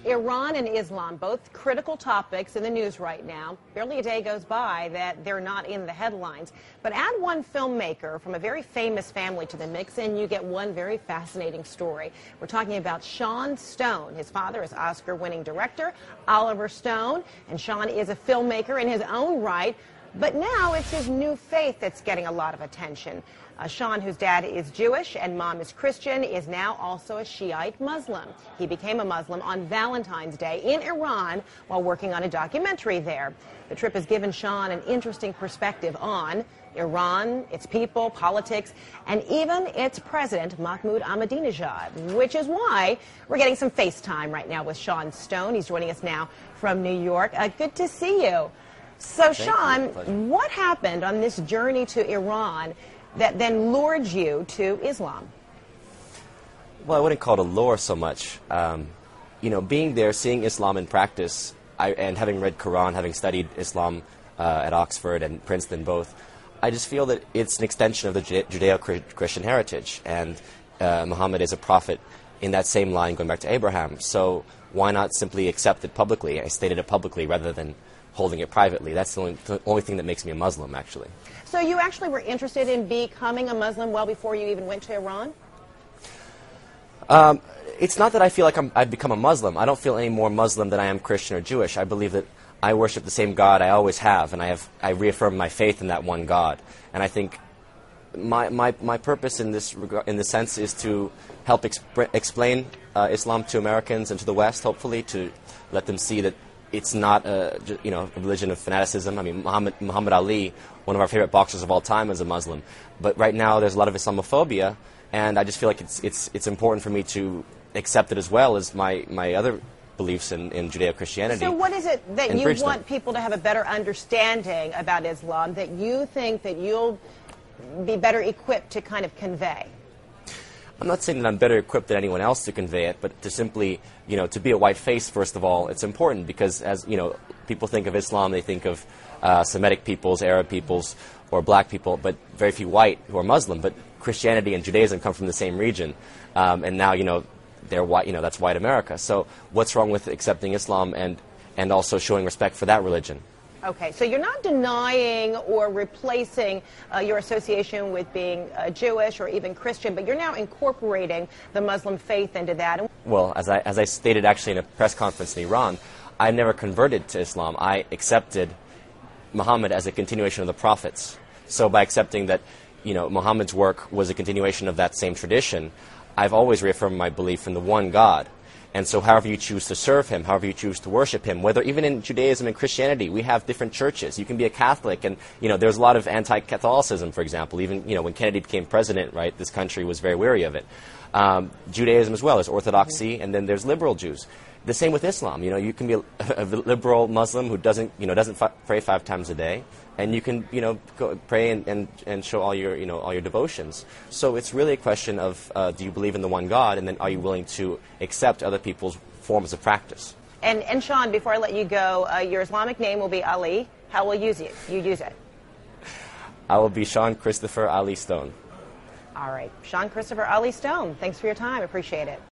Iran and Islam, both critical topics in the news right now. Barely a day goes by that they're not in the headlines. But add one filmmaker from a very famous family to the mix, and you get one very fascinating story. We're talking about Sean Stone. His father is Oscar-winning director Oliver Stone, and Sean is a filmmaker in his own right. But now it's his new faith that's getting a lot of attention. Sean, whose dad is Jewish and mom is Christian, is now also a Shiite Muslim. He became a Muslim on Valentine's Day in Iran while working on a documentary there. The trip has given Sean an interesting perspective on Iran, its people, politics, and even its president, Mahmoud Ahmadinejad, which is why we're getting some FaceTime right now with Sean Stone. He's joining us now from New York. Good to see you. So, Sean, what happened on this journey to Iran that then lured you to Islam? Well, I wouldn't call it a lure so much. Being there, seeing Islam in practice, and having read Quran, having studied Islam at Oxford and Princeton both, I just feel that it's an extension of the Judeo-Christian heritage, and Muhammad is a prophet in that same line going back to Abraham. So why not simply accept it publicly? I stated it publicly rather than holding it privately. That's the only thing that makes me a Muslim, actually. So you actually were interested in becoming a Muslim well before you even went to Iran? It's not that I feel like I've become a Muslim. I don't feel any more Muslim than I am Christian or Jewish. I believe that I worship the same God I always have, and I reaffirm my faith in that one God. And I think my purpose in this sense is to help explain Islam to Americans and to the West, hopefully, to let them see that it's not a religion of fanaticism. I mean, Muhammad Ali, one of our favorite boxers of all time, is a Muslim. But right now there's a lot of Islamophobia, and I just feel like it's important for me to accept it as well as my other beliefs in Judeo-Christianity. So what is it that you want people to have a better understanding about Islam that you think that you'll be better equipped to kind of convey? I'm not saying that I'm better equipped than anyone else to convey it, but to simply, to be a white face, first of all, it's important because, as people think of Islam, they think of Semitic peoples, Arab peoples, or black people, but very few white who are Muslim. But Christianity and Judaism come from the same region, and now, they're white. That's white America. So what's wrong with accepting Islam and also showing respect for that religion? Okay, so you're not denying or replacing your association with being Jewish or even Christian, but you're now incorporating the Muslim faith into that. Well, as I stated actually in a press conference in Iran, I never converted to Islam. I accepted Muhammad as a continuation of the prophets. So by accepting that, Muhammad's work was a continuation of that same tradition, I've always reaffirmed my belief in the one God. And so however you choose to serve him, however you choose to worship him, whether even in Judaism and Christianity, we have different churches. You can be a Catholic, and, there's a lot of anti-Catholicism, for example. Even, when Kennedy became president, right, this country was very wary of it. Judaism as well. There's Orthodoxy, and then there's liberal Jews. The same with Islam. You can be a liberal Muslim who doesn't pray 5 times a day, and you can, go pray and show all your devotions. So it's really a question of do you believe in the one God, and then are you willing to accept other people's forms of practice? And Sean, before I let you go, your Islamic name will be Ali. How will you use it? I will be Sean Christopher Ali Stone. All right. Sean Christopher Ali Stone, thanks for your time. Appreciate it.